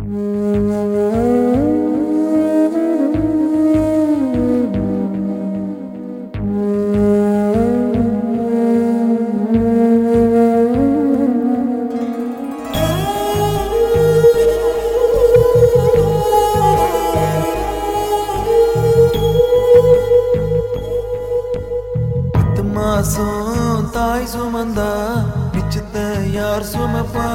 மாசம் தாய் சுமந்தா மிச்சத்தை யார் சுமப்பா?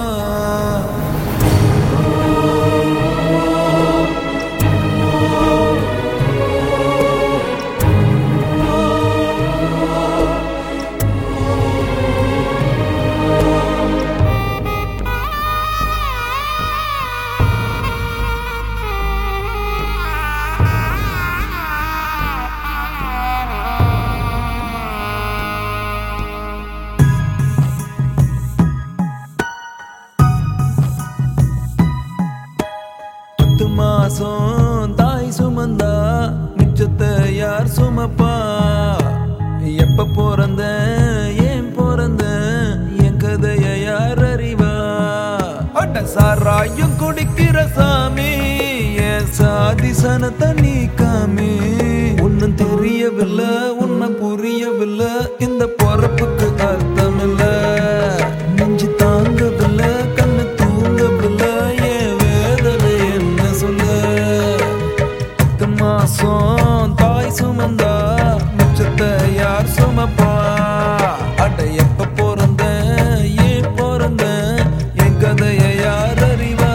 மாசம் தாய் சுமந்தா மிச்சத்தை யார் சுமப்பா? எப்ப பிறந்த ஏன் பிறந்த என் கதைய யார் அறிவா? அட சாராயம் குடிக்கிற சாமி என் சாதி சனத்தை நீக்காமே. ஒன்னும் தெரியவில்லை உன்னை புரியவில்லை, இந்த பொறப்புக்கு அர்த்தம் இல்ல. நெஞ்சு தாங்கவில்லை கண்ணு தூங்கவில்லை, மாசம் தாய் சுமந்தா மிச்சத்தை யார் சுமப்பா? அட எப்ப பிறந்த ஏன் பிறந்த என் கதைய யார் அறிவா?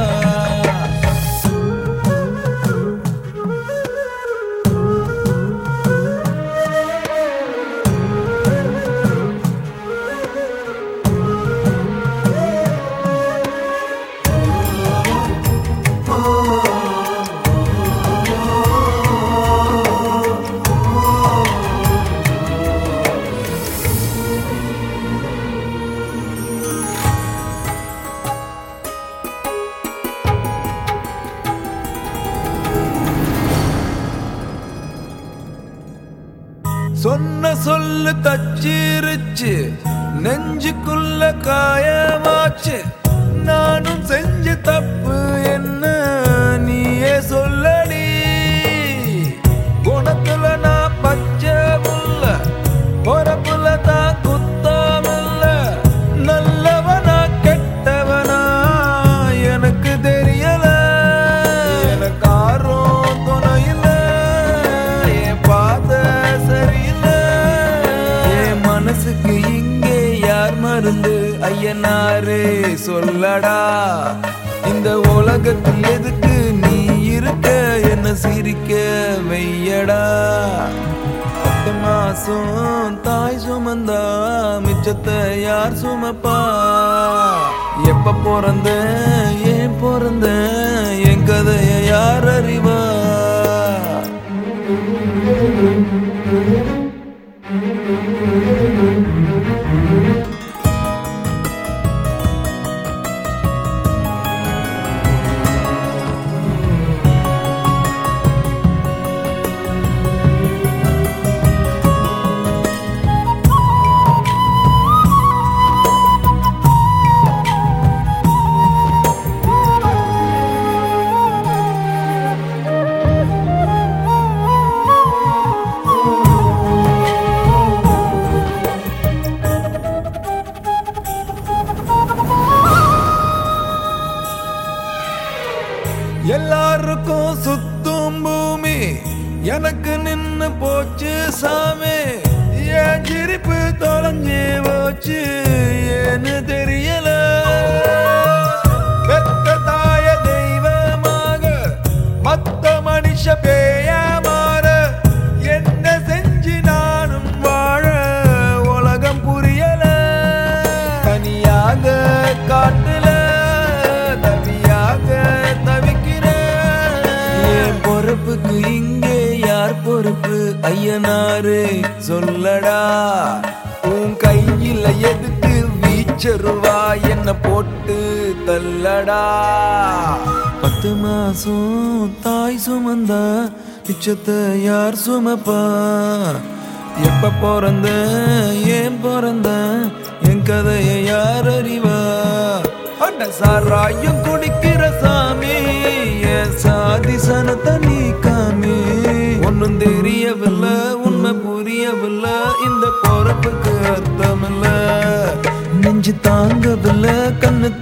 சொன்ன சொல்லு தச்சிருச்சு நெஞ்சுக்குள்ள காயமாச்சு. நானும் செஞ்ச தப்பு என்ன நீயே சொல்லடி. குணத்துல நான் பச்சை புள்ள, பொறப்புல தான் குத்தமில்ல. நல்லவனா கெட்டவனா எனக்கு தெரியல. எனக்கு ஆர்வம் துணையில, என் பாத சரியில்லை. என் மனசுக்கு இங்கே யார் மருந்து ஐயனாரே சொல்லடா. இந்த உலகத்தில் எதுக்கு நீ இருக்க என்ன சிரிக்க வையடா. 10 மாசம் தாய் சுமந்தா மிச்சத்தை யார் சுமப்பா? எப்ப பிறந்த ஏன் பிறந்த என் கதைய யார் அறிவா? எல்லாருக்கும் சுத்தும் பூமி எனக்கு நின்னு போச்சு சாமி. என் சிரிப்பு தொலைஞ்சு போச்சு ஏன்னு தெரியல. பெத்த தாய தெய்வமாக மத்த மனுஷ பேய மாற என்ன செஞ்சு நானும் வாழ உலகம் புரியல. தனியாக காட்டுல பொறுப்புக்கு இங்கே யார் பொறுப்பு ஐயனாரே சொல்லடா. உன் கையில எதுக்கு வீச்சருவா என்ன போட்டு தள்ளடா. 10 மாசம் தாய் சுமந்தா மிச்சத்தை யார் சுமப்பா? எப்ப பிறந்த ஏன் பிறந்த என் கதைய யார் அறிவா? அட சாராயம் குடிக்கிற சாமி தெரியவில்லை, உண்மை புரியவில்லை, இந்த பொறப்புக்கு அர்த்தமில்ல. நெஞ்சு தாங்கவில்லை, கண்ணு